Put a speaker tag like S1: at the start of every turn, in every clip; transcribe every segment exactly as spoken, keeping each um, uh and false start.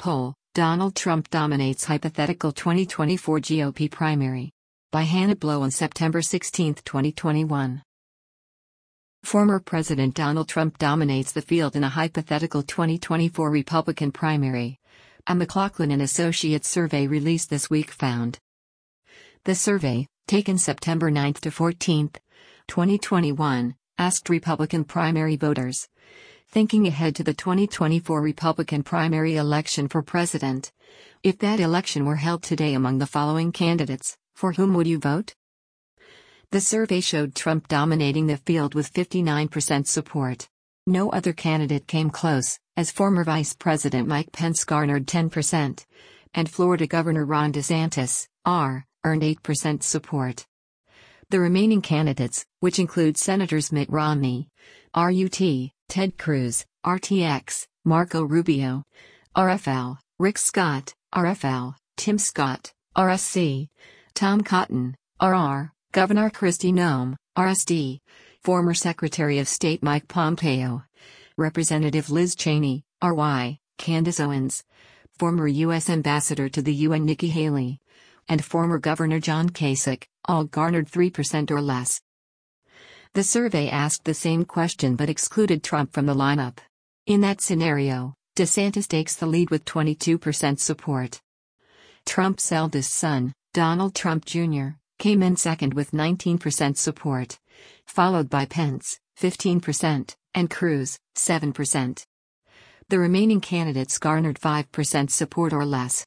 S1: poll, Donald Trump dominates hypothetical twenty twenty-four G O P primary. By Hannah Blow on September sixteenth, twenty twenty-one. Former President Donald Trump dominates the field in a hypothetical twenty twenty-four Republican primary. A McLaughlin and Associates survey released this week found. The survey, taken September ninth to fourteenth, twenty twenty-one, asked Republican primary voters, thinking ahead to the twenty twenty-four Republican primary election for president, if that election were held today among the following candidates, for whom would you vote? The survey showed Trump dominating the field with fifty-nine percent support. No other candidate came close, as former Vice President Mike Pence garnered ten percent, and Florida Governor Ron DeSantis, R, earned eight percent support. The remaining candidates, which include Senators Mitt Romney, R U T, Ted Cruz, R T X, Marco Rubio, R F L, Rick Scott, R F L, Tim Scott, R S C, Tom Cotton, R R, Governor Kristi Noem, R S D, former Secretary of State Mike Pompeo, Representative Liz Cheney, R Y, Candace Owens, former U S Ambassador to the U N Nikki Haley, and former Governor John Kasich, all garnered three percent or less. The survey asked the same question but excluded Trump from the lineup. In that scenario, DeSantis takes the lead with twenty-two percent support. Trump's eldest son, Donald Trump Junior, came in second with nineteen percent support, followed by Pence, fifteen percent, and Cruz, seven percent. The remaining candidates garnered five percent support or less.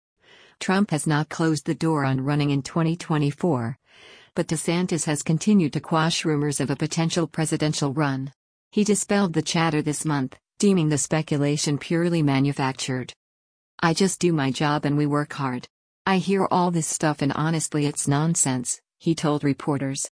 S1: Trump has not closed the door on running in twenty twenty-four, but DeSantis has continued to quash rumors of a potential presidential run. He dispelled the chatter this month, deeming the speculation purely manufactured. "I just do my job and we work hard. I hear all this stuff and honestly it's nonsense," he told reporters.